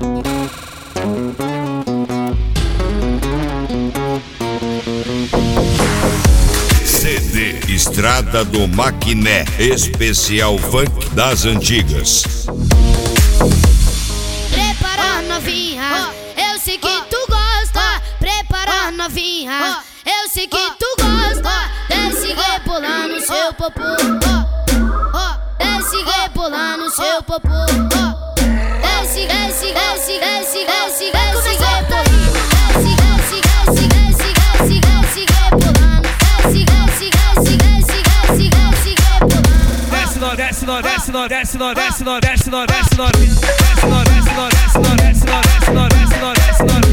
CD Estrada do Maquiné, especial funk das antigas. Prepara novinha, eu sei que tu gosta. Prepara novinha, eu sei que tu gosta. Desce rebolando seu popô, desce rebolando seu popô. Desce, desce, desce, desce, desce, desce rebolando. Desce, desce, desce, desce, desce, desce rebolando. Desce, desce, desce, desce, desce, desce rebolando. Desce no, desce no, desce no, desce no, desce no, desce no, desce no, desce no, desce no, desce no, desce no, desce no, desce no, desce no,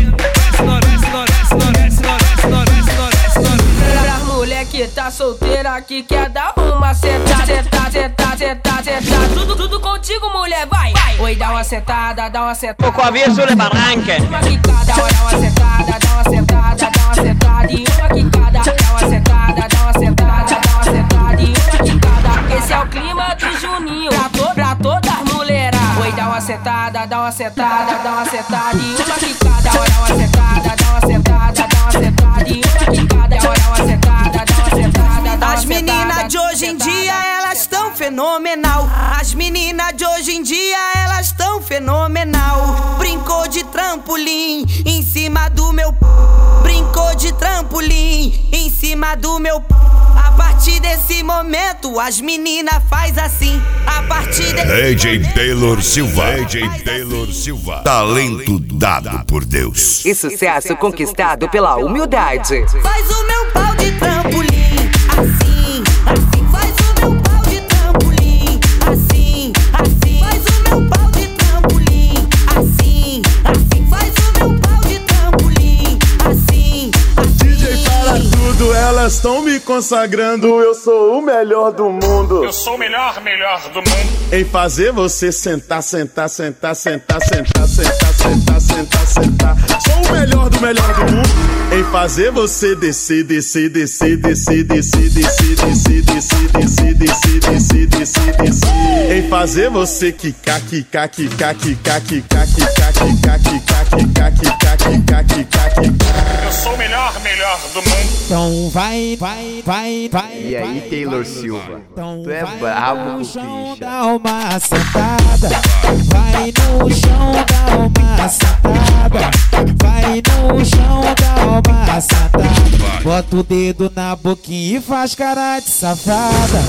pra mulher que tá solteira, que quer dar uma sentada, sentada, sentada, sentada, sentada. Tudo contigo, mulher, vai. Oi, dá uma sentada, dá uma sentada. Poco avieso le barranca. Uma quicada, dá uma sentada, dá uma sentada, dá uma sentada. E uma quicada, dá uma sentada, dá uma sentada, dá uma sentada. E uma quicada. Esse é o clima de Juninho, pra todas as mulheras. Oi, dá uma sentada, dá uma sentada, dá uma sentada. E uma quicada, dá uma sentada, dá uma sentada, dá uma sentada. E uma quicada, dá uma sentada, dá uma sentada. As meninas de hoje em dia, elas tão fenomenal. As meninas de hoje em dia, elas tão fenomenal. Brincou de trampolim em cima do meu p. Brincou de trampolim em cima do meu p. A partir desse momento, as meninas faz assim. A partir DJ Taylor Silva, DJ Taylor Silva, talento dado por Deus e sucesso conquistado pela humildade. Faz o meu pau de trampolim, assim, assim. Faz o meu pau de trampolim, assim, assim. Faz o meu pau de trampolim, assim, assim. Faz o meu pau de trampolim, assim, assim. DJ para tudo, elas tão me consagrando. Eu sou o melhor do mundo. Eu sou o melhor do mundo. Em fazer você sentar, sentar, sentar, sentar, sentar, sentar, sentar, sentar, sentar. Sou o melhor do mundo. Em fazer você descer, descer, descer, descer, descer, descer, descer, descer, descer, descer, descer, descer, descer. Em fazer você quicar, quicar, quicar, quicar, quicar, quicar, quicar, quicar, quicar, quicar, quicar, quicar, quicar. Eu sou o melhor do mundo. Então vai, vai, vai, vai. E aí, Taylor Silva? Então Tu é brabo com o chão, bicho. dá uma sentada. Vai no chão, dá uma sentada. Vai no chão, dá uma sentada. Bota o dedo na boquinha e faz cara de safada.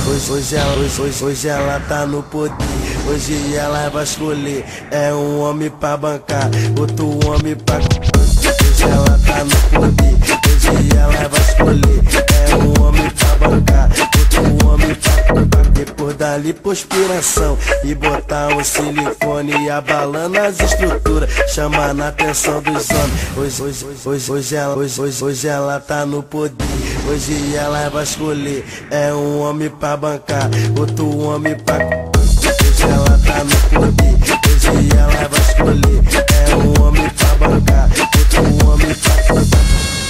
Hoje ela tá no poder. Hoje ela vai escolher. É um homem pra bancar, outro homem pra... Hoje ela tá no poder. Hoje ela vai escolher. É um homem pra bancar, outro homem pra depois da lipoaspiração e botar um silicone abalando as estruturas, chamando a atenção dos homens. Hoje ela tá no poder. Hoje ela vai escolher. É um homem pra bancar, outro homem pra... Hoje ela tá no poder. Hoje ela vai escolher. É um homem pra bancar, outro homem pra...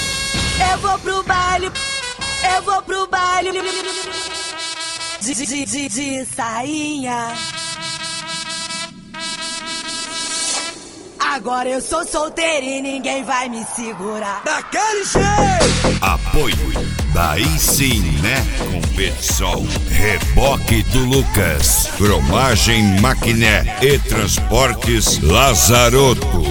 Eu vou pro baile, eu vou pro baile de sainha. Agora eu sou solteira e ninguém vai me segurar. Daquele jeito! Apoio, daí sim, né? Competição, reboque do Lucas, cromagem Maquiné e transportes Lazaroto.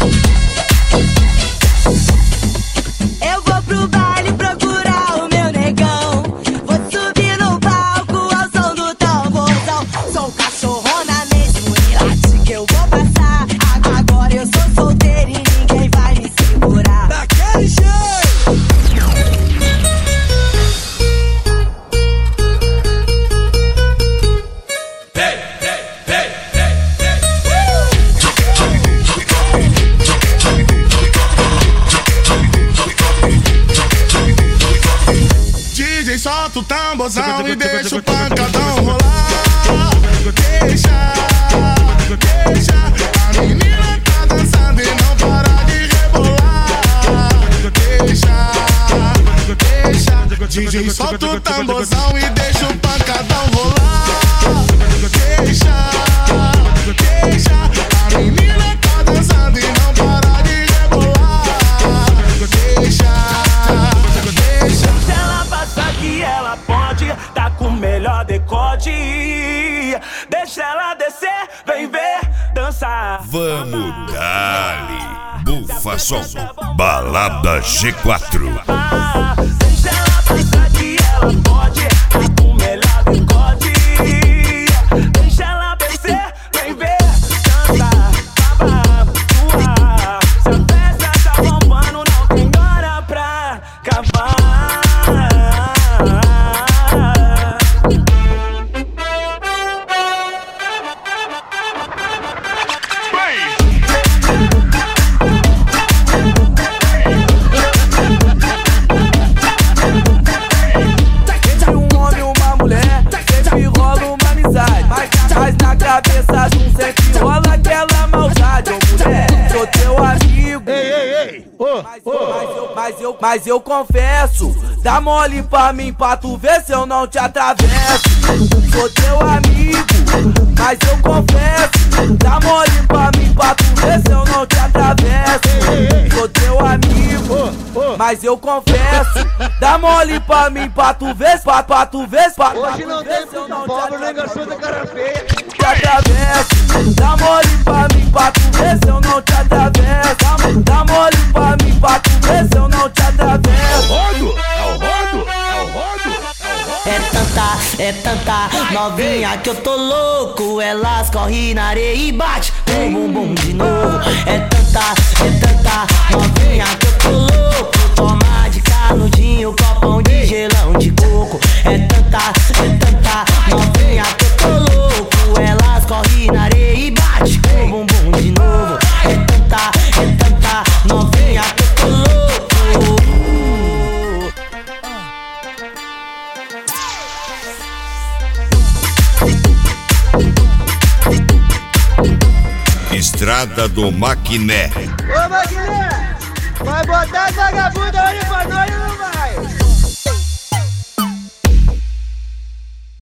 Eu vou pro baile procurar o meu negão. Vou subir no palco ao som do tamborzão. Sou cachorrona mesmo e late que eu vou passar. Agora eu sou solteira e ninguém vai me segurar. Daquele jeito! Solta o tamborzão e deixa o pancadão rolar. Deixa, a menina tá dançando e não para de rebolar. Deixa, DJ solta o tamborzão e deixa o pancadão rolar. Deixa, a menina tá dançando. Vamos dali. Bufa som. Balada G4. Deixa ela pensar que ela pode. O melhor decote. Deixa ela descer, vem ver. Dança, baba, tua. Se a festa tá bombando, não tem hora pra acabar. Mas na cabeça de um sempre rola aquela maldade, ô mulher, sou teu amigo. Mas eu confesso, dá mole pra mim pra tu ver se eu não te atravesso. Sou teu amigo, mas eu confesso, dá mole pra mim pra tu ver se eu não te atravesso. Sou teu amigo, mas eu confesso, dá mole pra mim pra tu ver, pra tu ver, pra hoje não tem puta pobre, nem gastou da cara feia. Te atravesso, dá mole pra mim pra tu ver se eu não te atravesso. Dá mole pra mim pra tu ver se eu não te atravesso. É tanta novinha que eu tô louco. Elas correm na areia e bate bum bum bum de novo. É tanta novinha que eu tô louco. Toma de canudinho, copão de gelão de coco. É tanta novinha que eu tô louco. Elas correm na areia e bate bum bum bum de novo. É tanta novinha que eu tô louco. Estrada do Maquiné. Ô Maquiné, vai botar as vagabundas ali pra nós ou não vai?